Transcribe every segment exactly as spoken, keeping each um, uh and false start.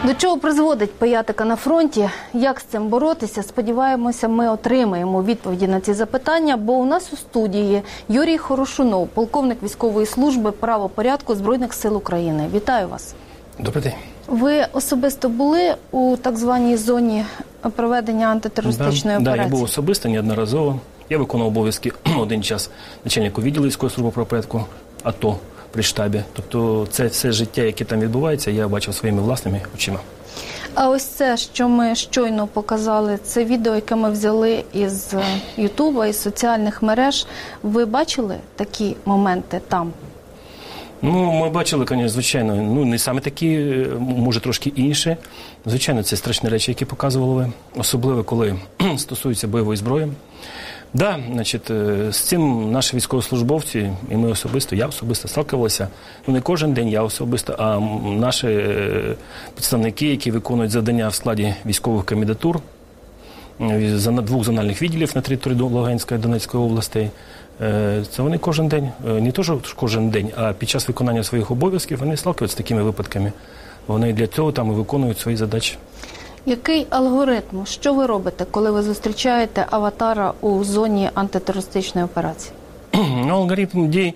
До чого призводить пиятика на фронті? Як з цим боротися? Сподіваємося, ми отримаємо відповіді на ці запитання, бо у нас у студії Юрій Хорошунов, полковник військової служби правопорядку Збройних сил України. Вітаю вас. Добрий день. Ви особисто були у так званій зоні проведення антитерористичної да, операції? Так, да, я був особисто, неодноразово. Я виконував обов'язки один час начальнику відділу військової служби правопорядку АТО при штабі. Тобто це все життя, яке там відбувається, я бачив своїми власними очима. А ось це, що ми щойно показали, це відео, яке ми взяли із Ютуба, із соціальних мереж. Ви бачили такі моменти там? Ну, ми бачили, звичайно, ну, не саме такі, може трошки інші. Звичайно, це страшні речі, які показували ви, особливо, коли стосується бойової зброї. Так, да, значить, з цим наші військовослужбовці, і ми особисто, я особисто сталкувалися, ну не кожен день я особисто, а наші представники, які виконують завдання в складі військових комендатур, двох зональних відділів на території Луганської і Донецької областей, це вони кожен день, не то, що кожен день, а під час виконання своїх обов'язків вони сталкуються з такими випадками. Вони для цього там і виконують свої задачі. Який алгоритм? Що ви робите, коли ви зустрічаєте аватара у зоні антитерористичної операції? Ну, алгоритм дій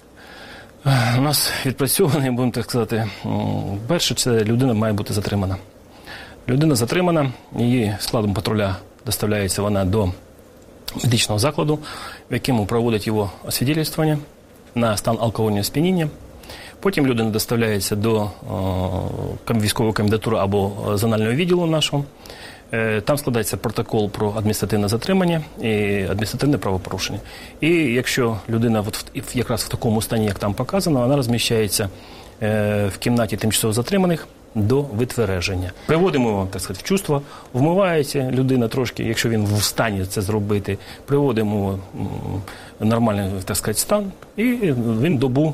у нас відпрацьований, будемо так сказати. Перше, це людина має бути затримана. Людина затримана, її складом патруля доставляється вона до медичного закладу, в якому проводять його освідчення на стан алкогольного сп'яніння. Потім людина доставляється до о, військової комендатури або зонального відділу нашого. Е, там складається протокол про адміністративне затримання і адміністративне правопорушення. І якщо людина от, якраз в такому стані, як там показано, вона розміщається е, в кімнаті тимчасово затриманих до витвердження. Приводимо, так сказати, в чувство, вмивається людина трошки, якщо він в стані це зробити, приводимо м, нормальний, так сказати, стан, і він добу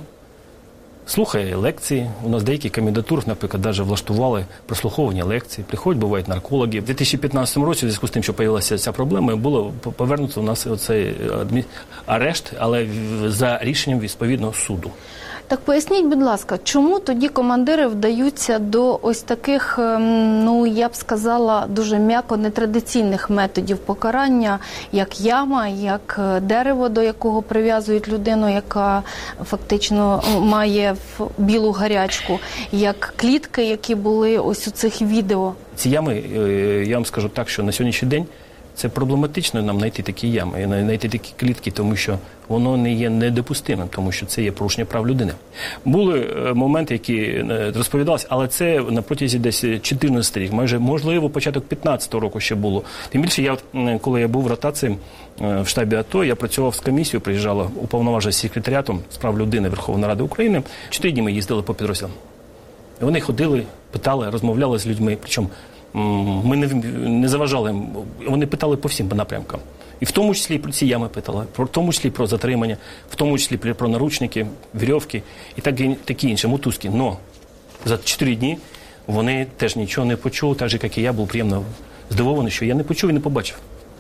слухає лекції. У нас деякі комендатури, наприклад, навіть влаштували прослуховування лекцій. Приходять, бувають наркологи. В дві тисячі п'ятнадцятому році, в зв'язку з тим, що з'явилася ця проблема, було повернуто у нас оцей арешт, але за рішенням відповідного суду. Так поясніть, будь ласка, чому тоді командири вдаються до ось таких, ну, я б сказала, дуже м'яко нетрадиційних методів покарання, як яма, як дерево, до якого прив'язують людину, яка фактично має білу гарячку, як клітки, які були ось у цих відео? Ці ями, я вам скажу так, що на сьогоднішній день це проблематично нам знайти такі ями, знайти такі клітки, тому що воно не є недопустимим, тому що це є порушення прав людини. Були моменти, які розповідалися, але це на протязі десь чотирнадцятого рік, майже, можливо, початок п'ятнадцятого року ще було. Тим більше, я, коли я був в ротації в штабі АТО, я працював з комісією, приїжджала уповноважена секретаріатом з прав людини Верховної Ради України. Чотири дні ми їздили по підрозділам. Вони ходили, питали, розмовляли з людьми, причому ми не, не заважали їм, вони питали по всім напрямкам. І в тому числі про ці ями питали, в тому числі про затримання, в тому числі про наручники, вірьовки і так, такі інші, мотузки. Но за чотири дні вони теж нічого не почули, так же, як і я, був приємно здивований, що я не почув і не побачив.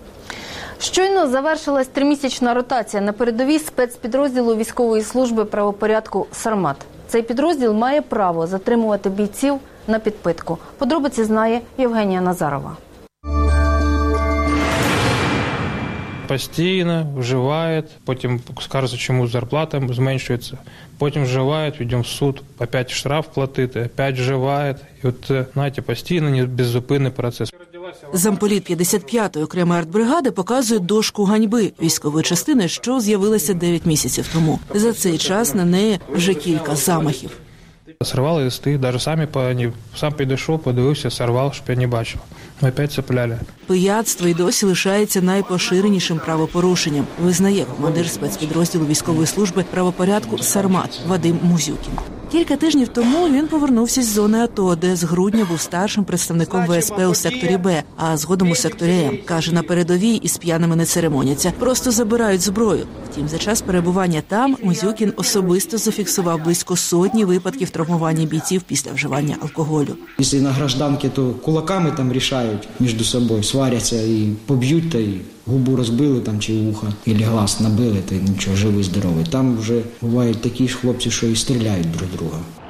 Щойно завершилась тримісячна ротація на передовій спецпідрозділу військової служби правопорядку «Сармат». Цей підрозділ має право затримувати бійців на підпитку. Подробиці знає Євгенія Назарова. Постійно вживають, потім скаржаться, чому зарплата зменшується, потім вживають, йдемо в суд, опять штраф платити, опять вживають. І от, знаєте, постійно, беззупинний процес. Замполіт п'ятдесят п'ятої окремої артбригади показує дошку ганьби військової частини, що з'явилася дев'ять місяців тому. За цей час на неї вже кілька замахів. Сорвали листи, навіть самі, сам підійшов, подивився, сорвав, щоб я не бачив. Ми опять цепляли. Пияцтво і досі лишається найпоширенішим правопорушенням, визнає командир спецпідрозділу військової служби правопорядку «Сармат» Вадим Музюкін. Кілька тижнів тому він повернувся з зони АТО, де з грудня був старшим представником ВСП у секторі Б, а згодом у секторі М. Каже, на передовій із п'яними не церемоняться, просто забирають зброю. Втім, за час перебування там Музюкін особисто зафіксував близько сотні випадків травмування бійців після вживання алкоголю. Якщо на гражданці, то кулаками там рішають між собою, сваряться і поб'ють, та й губу розбили там чи вуха, або глаз набили, та й нічого, живий, здоровий. Там вже бувають такі ж хлопці, що і стріляють друг друга.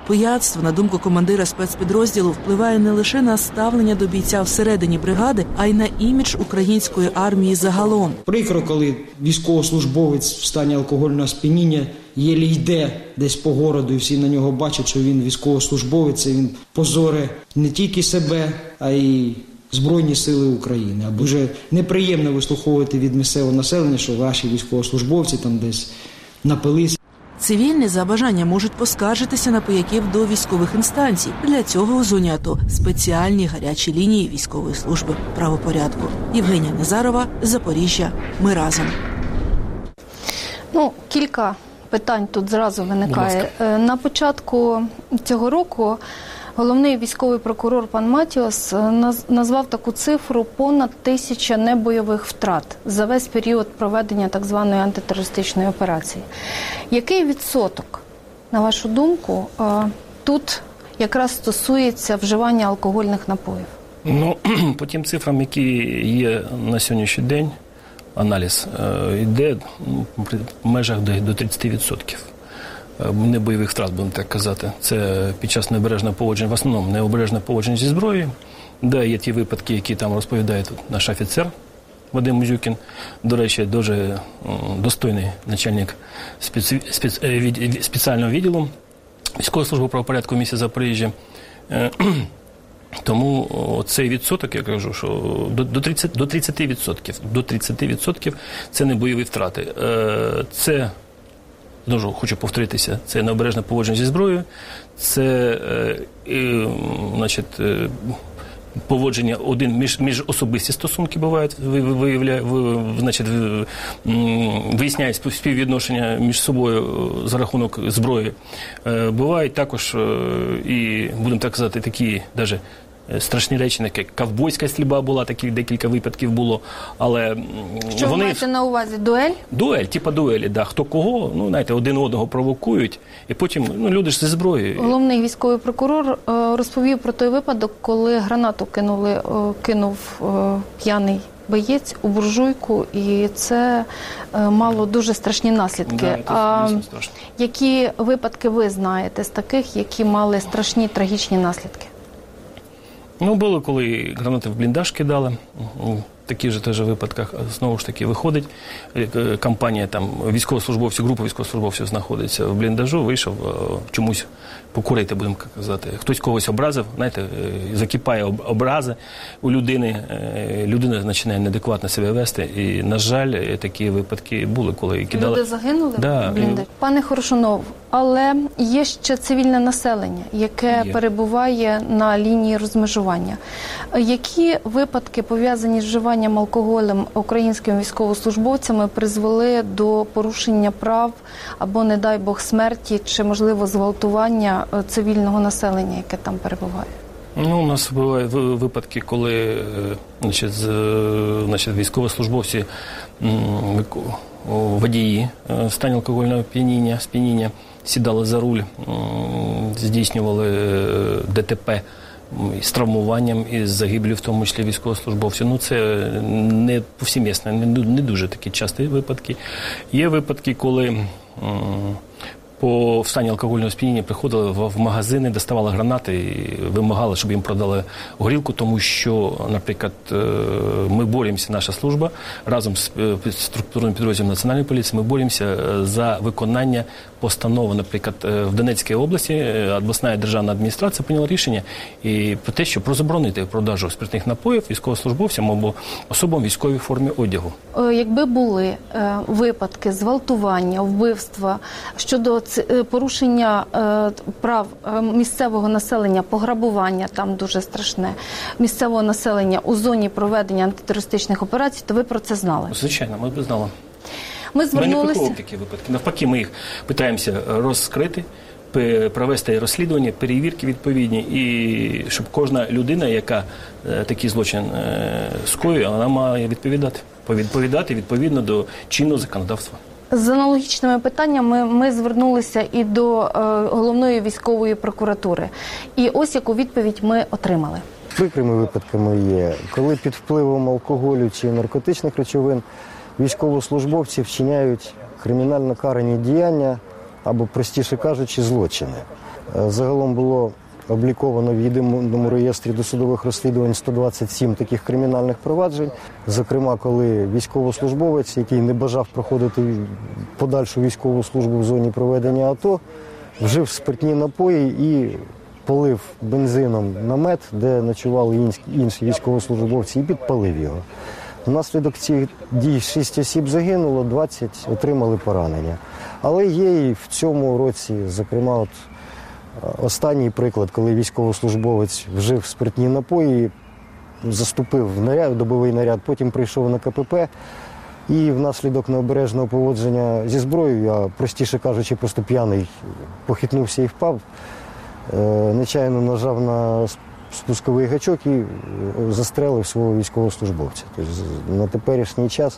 Пияцтво, на думку командира спецпідрозділу, впливає не лише на ставлення до бійця всередині бригади, а й на імідж української армії загалом. Прикро, коли військовослужбовець в стані алкогольного сп'яніння єлі йде десь по городу, і всі на нього бачать, що він військовослужбовець, і він позоре не тільки себе, а й Збройні сили України. А дуже неприємно вислуховувати від місцевого населення, що ваші військовослужбовці там десь напились. Цивільні за бажанням можуть поскаржитися на пияків до військових інстанцій. Для цього у зоні АТО спеціальні гарячі лінії військової служби правопорядку. Євгенія Назарова, Запоріжжя. Ми разом. Ну, кілька питань тут зразу виникає. На початку цього року головний військовий прокурор пан Матіос назвав таку цифру понад тисяча небойових втрат за весь період проведення так званої антитерористичної операції. Який відсоток, на вашу думку, тут якраз стосується вживання алкогольних напоїв? Ну, по тим цифрам, які є на сьогоднішній день, аналіз йде в межах до тридцять відсотків. Небойових втрат, будемо так казати. Це під час необережного поводження, в основному необережне поводження зі зброєю, де є ті випадки, які там розповідає наш офіцер Вадим Музюкін. До речі, дуже достойний начальник спец... Спец... спеціального відділу військової служби правопорядку в місті Запоріжжя. Тому цей відсоток, я кажу, що до тридцяти, до тридцяти відсотків, до тридцяти відсотків це не бойові втрати. Це, знову хочу повторитися, це необережне поводження зі зброєю, це е, значить, е, поводження один між, між особисті стосунки бувають, виявляє, значить, виясняють співвідношення між собою за рахунок зброї. Е, бувають також і, будемо так казати, такі навіть страшні речі, як ковбойська стрільба була, таких декілька випадків було, але що вони... ви маєте на увазі? Дуель? Дуель, типа дуелі, да. Хто кого, ну, знаєте, один одного провокують, і потім, ну, люди ж зі зброєю. Головний військовий прокурор розповів про той випадок, коли гранату кинули, кинув п'яний боєць у буржуйку, і це мало дуже страшні наслідки. Да, а які випадки ви знаєте з таких, які мали страшні трагічні наслідки? Ну, було, коли гранати в бліндаж кидали. У таких же теж випадках, знову ж таки, виходить компанія, там, військовослужбовців, група військовослужбовців знаходиться в бліндажу, вийшов чомусь покурити, будемо казати. Хтось когось образив, знаєте, закипає образи у людини, людина починає неадекватно себе вести. І, на жаль, такі випадки були, коли кидали... Люди загинули да. в бліндаж? Пане Хорошунов, але є ще цивільне населення, яке є. перебуває на лінії розмежування. Які випадки, пов'язані з вживанням алкоголем українськими військовослужбовцями, призвели до порушення прав або, не дай Бог, смерті чи, можливо, зґвалтування цивільного населення, яке там перебуває? Ну, у нас бувають випадки, коли, значить, значить, військовослужбовці, водії в стані алкогольного п'яніння, сп'яніння сідали за руль, здійснювали ДТП з травмуванням і з загиблю, в тому числі військовослужбовців. Ну, це не повсімісно, не дуже такі часті випадки. Є випадки, коли по в стані алкогольного сп'яніння приходили в магазини, доставали гранати і вимагали, щоб їм продали горілку, тому що, наприклад, ми боремося, наша служба, разом з структурним підрозділом Національної поліції, ми боремося за виконання постанови. Наприклад, в Донецькій області обласна державна адміністрація прийняла рішення і про те, що про заборонити продажу спиртних напоїв військовослужбовцям або особам в військовій формі одягу. Якби були випадки зґвалтування, вбивства щодо порушення прав місцевого населення, пограбування, там дуже страшне, місцевого населення у зоні проведення антитерористичних операцій, то ви про це знали? Звичайно, ми б знали. Ми звернулися... Ми не приховуємо такі випадки. Навпаки, ми їх питаємося розкрити, провести розслідування, перевірки відповідні, і щоб кожна людина, яка такий злочин скоює, вона має відповідати. Відповідати відповідно до чинного законодавства. З аналогічними питаннями ми звернулися і до е, головної військової прокуратури. І ось яку відповідь ми отримали. Прикрими випадками є, коли під впливом алкоголю чи наркотичних речовин військовослужбовці вчиняють кримінально карані діяння, або, простіше кажучи, злочини. Загалом було обліковано в єдиному реєстрі досудових розслідувань сто двадцять сім таких кримінальних проваджень. Зокрема, коли військовослужбовець, який не бажав проходити подальшу військову службу в зоні проведення АТО, вжив спиртні напої і полив бензином намет, де ночували інші військовослужбовці, і підпалив його. Внаслідок цих дій шість осіб загинуло, двадцять отримали поранення. Але є і в цьому році, зокрема, от останній приклад, коли військовослужбовець вжив спиртні напої, заступив в наряд, добовий наряд, потім прийшов на КПП і внаслідок необережного поводження зі зброєю, а простіше кажучи, просто п'яний, похитнувся і впав, нечайно нажав на спусковий гачок і застрелив свого військовослужбовця. Тобто на теперішній час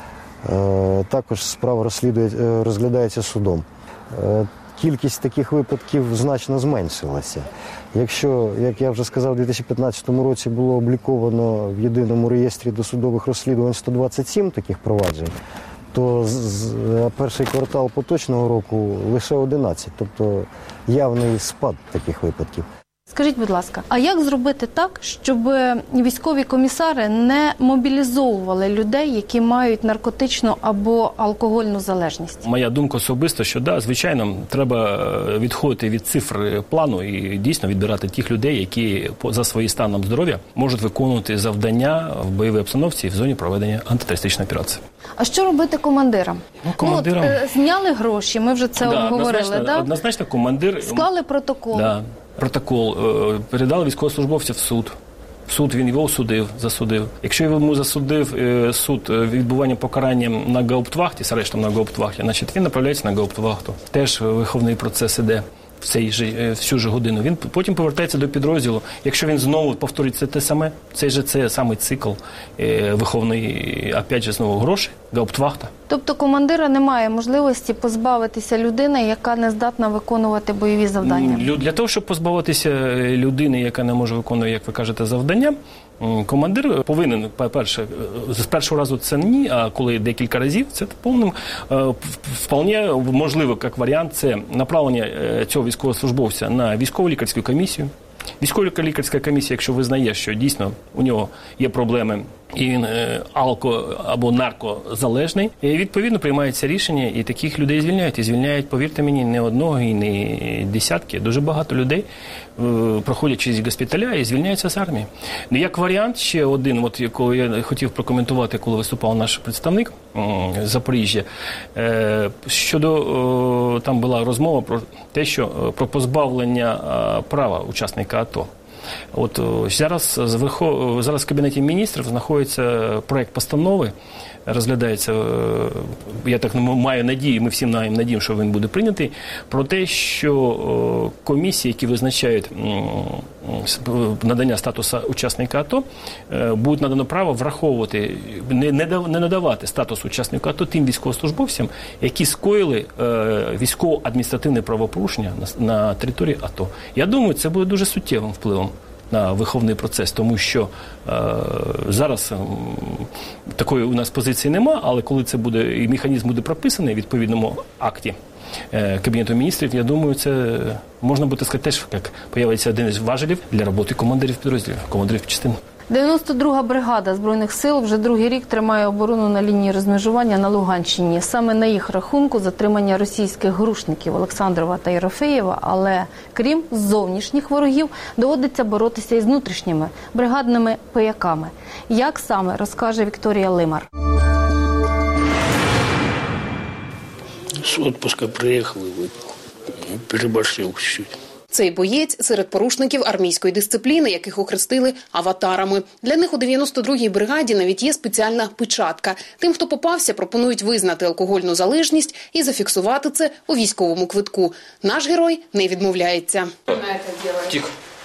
також справа розслідує, розглядається судом. Кількість таких випадків значно зменшилася. Якщо, як я вже сказав, у дві тисячі п'ятнадцятому році було обліковано в єдиному реєстрі досудових розслідувань сто двадцять сім таких проваджень, то за перший квартал поточного року лише одинадцять, тобто явний спад таких випадків. Скажіть, будь ласка, а як зробити так, щоб військові комісари не мобілізовували людей, які мають наркотичну або алкогольну залежність? Моя думка особиста, що да, звичайно, треба відходити від цифр плану і дійсно відбирати тих людей, які за своїм станом здоров'я можуть виконувати завдання в бойовій обстановці в зоні проведення антитерористичної операції. А що робити командирам? Ну, командирам... Ну, от, зняли гроші, ми вже це да, обговорили, однозначно, да? Однозначно командир... Склали протокол. Да. Протокол, передали військовослужбовця в суд. В суд він його осудив, засудив. Якщо йому засудив суд відбування покарання на гауптвахті, з арештом на гауптвахті, значить він направляється на гауптвахту. Теж виховний процес іде в цей же, всю ж годину. Він потім повертається до підрозділу. Якщо він знову повторить це те саме, цей же це самий цикл виховний, опять же, знову гроші, гауптвахта. Тобто командира немає можливості позбавитися людини, яка не здатна виконувати бойові завдання? Для того, щоб позбавитися людини, яка не може виконувати, як ви кажете, завдання, командир повинен, по-перше, з першого разу це ні, а коли декілька разів, це повним, вполне можливо, як варіант, це направлення цього військовослужбовця на військово-лікарську комісію. Військово-лікарська комісія, якщо визнає, що дійсно у нього є проблеми, і він алко- або наркозалежний, і відповідно приймається рішення, і таких людей звільняють. І звільняють, повірте мені, не одного і не десятки. Дуже багато людей проходять через госпіталя і звільняються з армії. Як варіант, ще один, от коли я хотів прокоментувати, коли виступав наш представник з Запоріжжя, щодо, там була розмова про те, що про позбавлення права учасника АТО. От зараз, зараз в Кабінеті міністрів знаходиться проект постанови, розглядається, я так маю надію, ми всім маємо надію, що він буде прийнятий, про те, що комісії, які визначають надання статусу учасника АТО, будуть надано право враховувати, не, не надавати статус учасника АТО тим військовослужбовцям, які скоїли військово-адміністративне правопорушення на, на території АТО. Я думаю, це буде дуже суттєвим впливом на виховний процес, тому що е, зараз е, такої у нас позиції нема, але коли це буде, і механізм буде прописаний в відповідному акті е, Кабінету міністрів, я думаю, це можна буде сказати теж, як появиться один із важелів для роботи командирів підрозділів, командирів частин. дев'яносто друга бригада Збройних сил вже другий рік тримає оборону на лінії розмежування на Луганщині. Саме на їх рахунку затримання російських грушників Олександрова та Єрофеєва, але крім зовнішніх ворогів, доводиться боротися із внутрішніми бригадними пияками. Як саме, розкаже Вікторія Лимар. З відпустку приїхав і випив. Переборщив чуть-чуть. Цей боєць серед порушників армійської дисципліни, яких охрестили аватарами. Для них у дев'яносто другій бригаді навіть є спеціальна печатка. Тим, хто попався, пропонують визнати алкогольну залежність і зафіксувати це у військовому квитку. Наш герой не відмовляється. Тихо.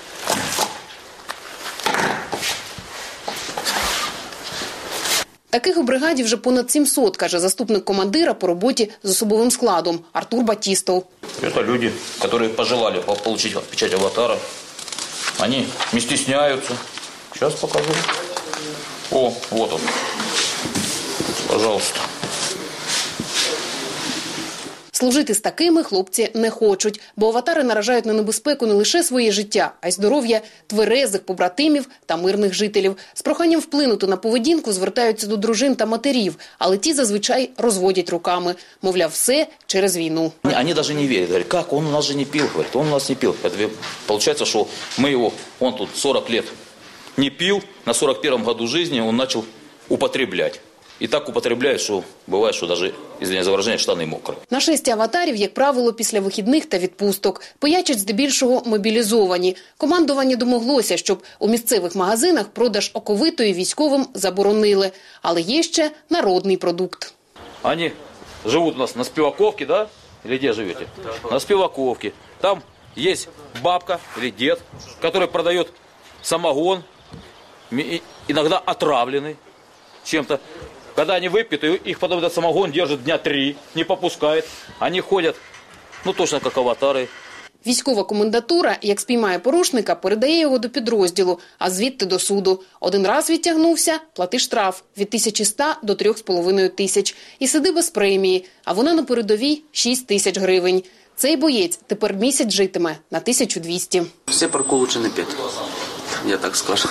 Таких у бригаді вже понад сімсот, каже заступник командира по роботі з особовим складом Артур Батістов. Это люди, которые пожелали получить печать аватара. Они не стесняются. Сейчас покажу. О, вот он. Пожалуйста. Служити з такими хлопці не хочуть, бо аватари наражають на небезпеку не лише своє життя, а й здоров'я тверезих побратимів та мирних жителів. З проханням вплинути на поведінку звертаються до дружин та матерів, але ті зазвичай розводять руками. Мовляв, все через війну. Они даже не верят. Говорят, как, он у нас же не пил, говорит, он у нас не пил. Это получается, что мы его, он тут сорок лет не пил, на сорок первом году жизни он начал употреблять. І так употребляють, що буває, що навіть, извиняюсь за вираження, штани мокрі. Нашестя аватарів, як правило, після вихідних та відпусток. Пиячать здебільшого мобілізовані. Командування домоглося, щоб у місцевих магазинах продаж оковитої військовим заборонили. Але є ще народний продукт. Вони живуть у нас на Співаковці, да? Или де живете? На Співаковці. Там є бабка или дед, який продає самогон, іноді отравлений чем-то. Когда они выпьют, их потом этот самогон держит дня три, не попускает. Они ходят, ну точно как аватари. Військова комендатура, як спіймає порушника, передає його до підрозділу, а звідти до суду. Один раз відтягнувся – плати штраф від тисячі ста до трьох з половиною тисяч. І сиди без премії, а вона на передовій – шість тисяч гривень. Цей боєць тепер місяць житиме на тисячу двісті. Все парку лучше не пити, я так скажу.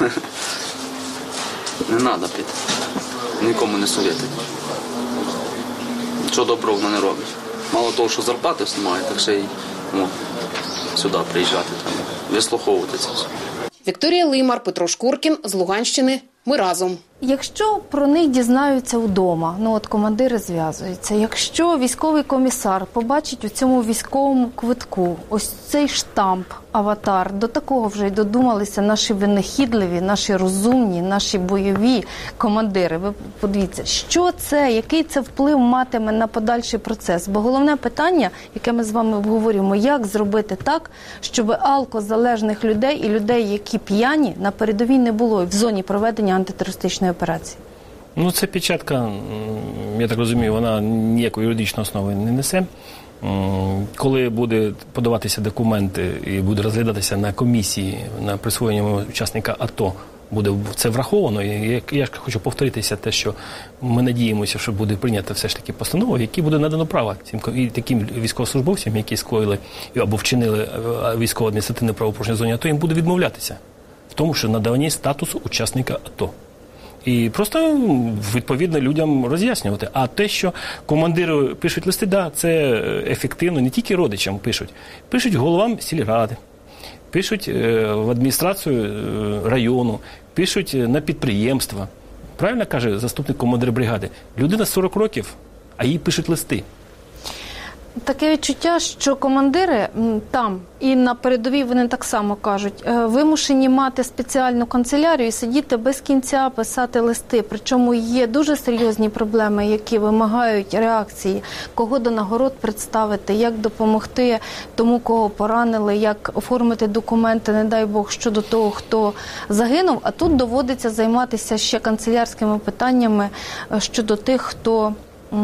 Не треба пити. Нікому не советую. Що доброго воно не робить. Мало того, що зарплати знімає, так ще й ну, сюди приїжджати, там, вислуховувати це все. Вікторія Лимар, Петро Шкуркін з Луганщини. Ми разом. Якщо про них дізнаються вдома, ну от командири зв'язуються, якщо військовий комісар побачить у цьому військовому квитку ось цей штамп, аватар, до такого вже й додумалися наші винахідливі, наші розумні, наші бойові командири. Ви подивіться, що це, який це вплив матиме на подальший процес? Бо головне питання, яке ми з вами обговорюємо, як зробити так, щоб алкозалежних людей і людей, які п'яні, на передовій не було в зоні проведення антитерористичної операції. Ну, ця печатка, я так розумію, вона ніякої юридичної основи не несе. Коли буде подаватися документи і буде розглядатися на комісії на присвоєння учасника АТО, буде це враховано. І я хочу повторитися те, що ми надіємося, що буде прийнята все ж таки постанова, в якій буде надано право цим таким військовослужбовцям, які скоїли або вчинили військово-адміністративне правопорушення в зоні АТО, їм буде відмовлятися в тому, що надаванні статусу учасника АТО. І просто, відповідно, людям роз'яснювати. А те, що командири пишуть листи, да, це ефективно, не тільки родичам пишуть. Пишуть головам сільради, пишуть в адміністрацію району, пишуть на підприємства. Правильно каже заступник командира бригади? Людина сорок років, а їй пишуть листи. Таке відчуття, що командири там і на передовій вони так само кажуть, вимушені мати спеціальну канцелярію і сидіти без кінця, писати листи. Причому є дуже серйозні проблеми, які вимагають реакції. Кого до нагород представити, як допомогти тому, кого поранили, як оформити документи, не дай Бог, щодо того, хто загинув. А тут доводиться займатися ще канцелярськими питаннями щодо тих, хто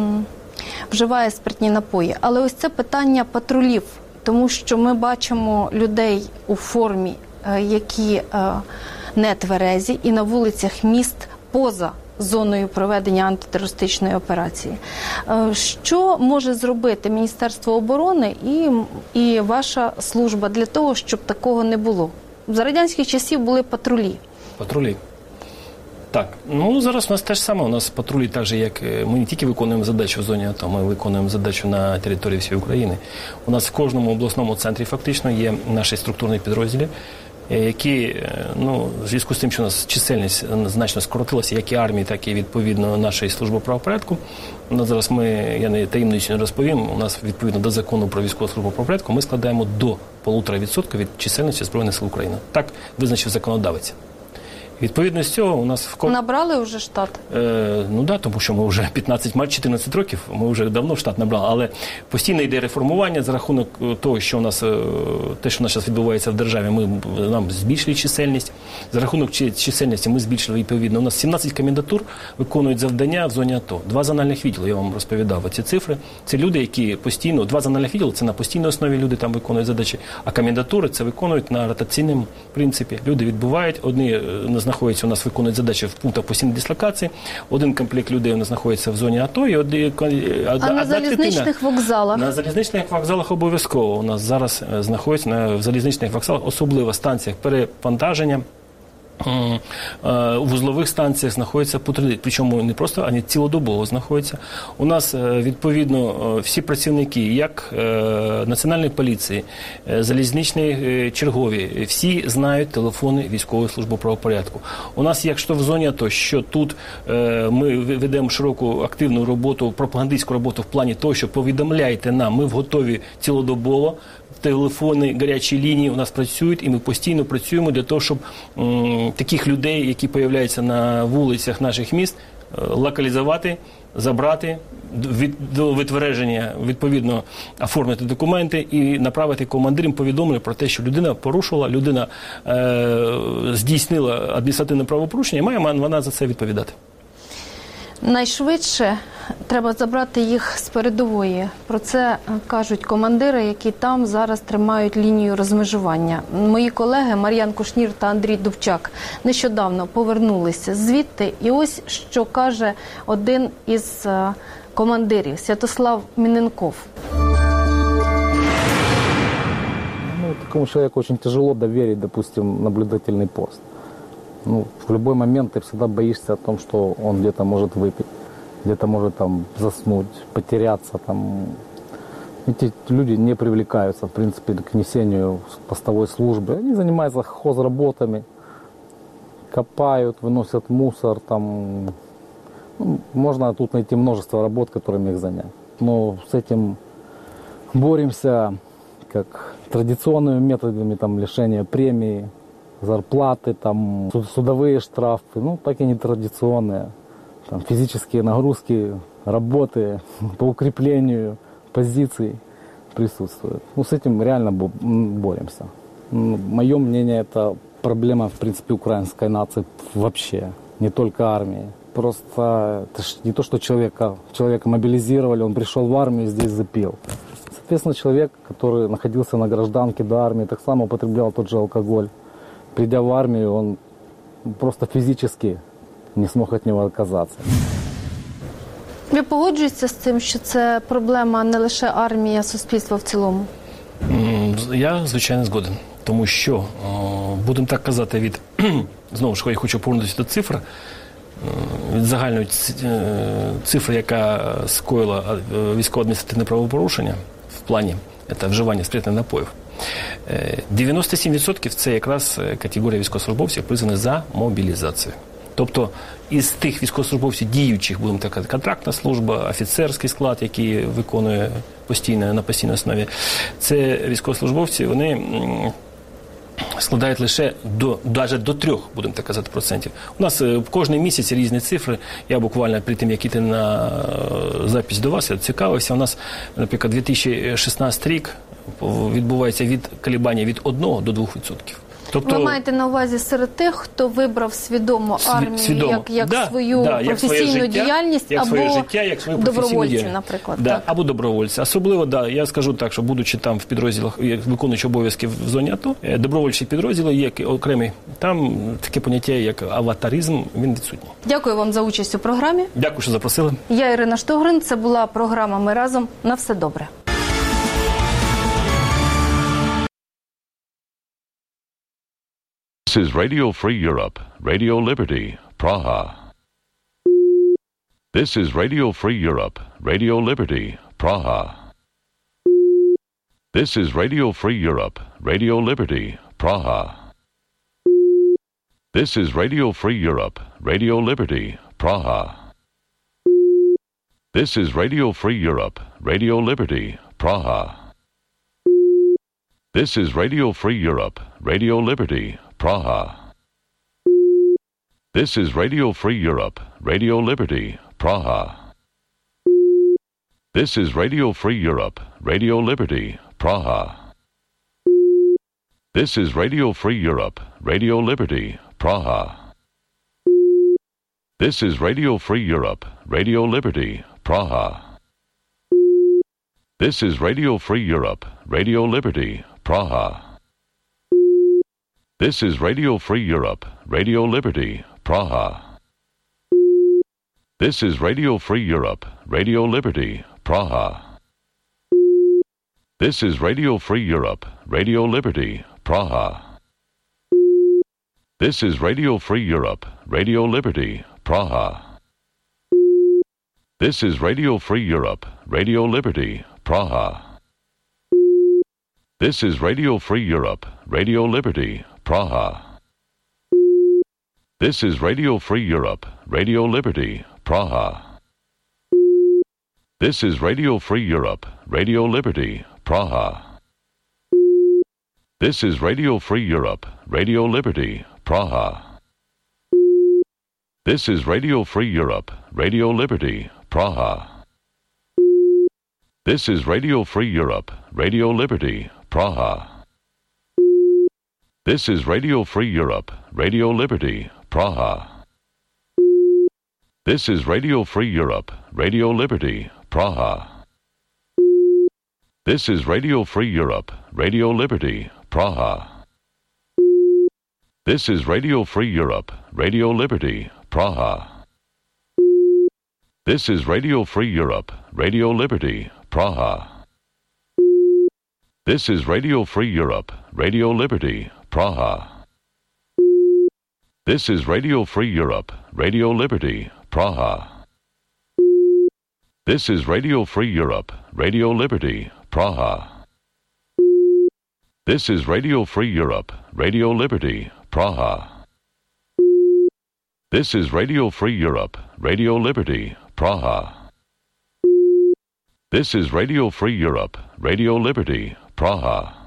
вживає спиртні напої. Але ось це питання патрулів, тому що ми бачимо людей у формі, які не тверезі, і на вулицях міст поза зоною проведення антитерористичної операції. Що може зробити Міністерство оборони і, і ваша служба для того, щоб такого не було? За радянських часів були патрулі. Патрулі. Так, ну зараз у нас те ж саме, у нас патрулі так же, як ми не тільки виконуємо задачу в зоні АТО, ми виконуємо задачу на території всієї України. У нас в кожному обласному центрі фактично є наші структурні підрозділи, які, ну, в зв'язку з тим, що у нас чисельність значно скоротилася, як і армії, так і відповідно нашої служби правопорядку. У нас зараз ми, я не таємничо не розповім, у нас відповідно до закону про військову службу правопорядку ми складаємо до полутора відсотків від чисельності Збройних сил України. Так визначив законодавець. Відповідно з цього у нас в ком... Набрали вже штат? Е, ну так, да, тому що ми вже п'ятнадцять-чотирнадцять років, ми вже давно штат набрали, але постійно йде реформування за рахунок того, що у нас, те, що у нас зараз відбувається в державі, ми, нам збільшили чисельність, за рахунок чисельності ми збільшили відповідно. У нас сімнадцять комендатур виконують завдання в зоні АТО, два зональних відділи, я вам розповідав ці цифри. Це люди, які постійно, два зональних відділи, це на постійній основі люди там виконують задачі, а комендатури це виконують на ротаційному принципі. Люди відбувають, одні не знаходяться, у нас виконують задачі в пунктах постійної дислокації. Один комплект людей у нас знаходиться в зоні АТО. І один, а одна на залізничних вокзалах? На залізничних вокзалах обов'язково. У нас зараз знаходяться на, в залізничних вокзалах, особливо станціях перевантаження. В вузлових станціях знаходяться патрулі, причому не просто, а не цілодобово знаходяться. У нас, відповідно, всі працівники, як Національної поліції, залізничні чергові, всі знають телефони військової служби правопорядку. У нас, якщо в зоні АТО, що тут ми ведемо широку активну роботу, пропагандистську роботу в плані того, що повідомляйте нам, ми готові цілодобово, телефони, гарячі лінії у нас працюють, і ми постійно працюємо для того, щоб м, таких людей, які появляються на вулицях наших міст, локалізувати, забрати, від, до витвердження, відповідно, оформити документи і направити командирам повідомлення про те, що людина порушила, людина е, здійснила адміністративне правопорушення, і має вона за це відповідати. Найшвидше треба забрати їх з передової. Про це кажуть командири, які там зараз тримають лінію розмежування. Мої колеги Мар'ян Кушнір та Андрій Дубчак нещодавно повернулися звідти. І ось що каже один із командирів, Святослав Міненков. Ну, такому человеку очень тяжело доверить, допустим, наблюдательный пост. Ну, в любой момент ты всегда боишься о том, что он где-то может выпить, где-то может там заснуть, потеряться. Там. Эти люди не привлекаются, в принципе, к несению постовой службы. Они занимаются хозработами, копают, выносят мусор. Там. Ну, можно тут найти множество работ, которыми их занять. Но с этим боремся как традиционными методами там, лишения премии, зарплаты, там, судовые штрафы, ну, так и нетрадиционные. Там, физические нагрузки, работы по укреплению позиций присутствуют. Ну, с этим реально боремся. Мое мнение, это проблема, в принципе, украинской нации вообще, не только армии. Просто это ж не то, что человека, человека мобилизировали, он пришел в армию и здесь запил. Соответственно, человек, который находился на гражданке до армии, так само употреблял тот же алкоголь. Придя в армию, он просто фізично не змог від нього відказатися. Ви погоджуєтеся з тим, що це проблема не лише армії, а суспільства в цілому? Я, звичайно, згоден. Тому що, будемо так казати, від, знову ж я хочу повернутися до цифр, від загальної цифри, яка скоїла військово-адміністративне правопорушення в плані це вживання спиртних напоїв, дев'яносто сім відсотків це якраз категорія військовослужбовців, призваних за мобілізацію. Тобто із тих військовослужбовців діючих, будемо так казати, контрактна служба, офіцерський склад, який виконує постійно, на постійній основі, це військовослужбовці, вони складають лише до, навіть до трьох, будемо так казати, процентів. У нас кожен місяць різні цифри. Я буквально перед тим, як іти на запис до вас, я цікавився. У нас, наприклад, дві тисячі шістнадцятий рік відбувається від колебання від одного до двох відсотків. Тобто, ви маєте на увазі серед тих, хто вибрав свідомо армію свідомо. як, як да, свою да, професійну як своє діяльність, як або своє життя, як свою добровольці, наприклад. Да, так. або добровольці. Особливо, да, я скажу так, що будучи там в підрозділах, виконуючи обов'язки в зоні АТО, добровольчі підрозділи є окремі, там таке поняття, як аватаризм, він відсутній. Дякую вам за участь у програмі. Дякую, що запросили. Я Ірина Штогрин, це була програма «Ми разом». На все добре. This is Radio Free Europe, Radio Liberty, Praha. This is Radio Free Europe, Radio Liberty, Praha. This is Radio Free Europe, Radio Liberty, Praha. This is Radio Free Europe, Radio Liberty, Praha. This is Radio Free Europe, Radio Liberty, Praha. This is Radio Free Europe, Radio Liberty, Praha. This is Radio Free Europe, Radio Liberty, Praha. This is Radio Free Europe, Radio Liberty, Praha. This is Radio Free Europe, Radio Liberty, Praha. This is Radio Free Europe, Radio Liberty, Praha. This is Radio Free Europe, Radio Liberty, Praha. This is Radio Free Europe, Radio Liberty, Praha. This is Radio Free Europe, Radio Liberty, Praha. This is Radio Free Europe, Radio Liberty, Praha. This is Radio Free Europe, Radio Liberty, Praha. This is Radio Free Europe, Radio Liberty, Praha. This is Radio Free Europe, Radio Liberty, Praha. This is Radio Free Europe, Radio Liberty, Praha. This is Radio Free Europe, Radio Liberty, Praha. This is Radio Free Europe, Radio Liberty, Praha. This is Radio Free Europe, Radio Liberty, Praha. This is Radio Free Europe, Radio Liberty, Praha. This is Radio Free Europe, Radio Liberty, Praha. This is Radio Free Europe, Radio Liberty, Praha. This is Radio Free Europe, Radio Liberty, Praha. This is Radio Free Europe, Radio Liberty, Praha. This is Radio Free Europe, Radio Liberty, Praha. This is Radio Free Europe, Radio Liberty, Praha. This is Radio Free Europe, Radio Liberty, Praha. This is Radio Free Europe, Radio Liberty, Praha. This is Radio Free Europe, Radio Liberty, Praha. This is Radio Free Europe, Radio Liberty, Praha. This is Radio Free Europe, Radio Liberty, Praha.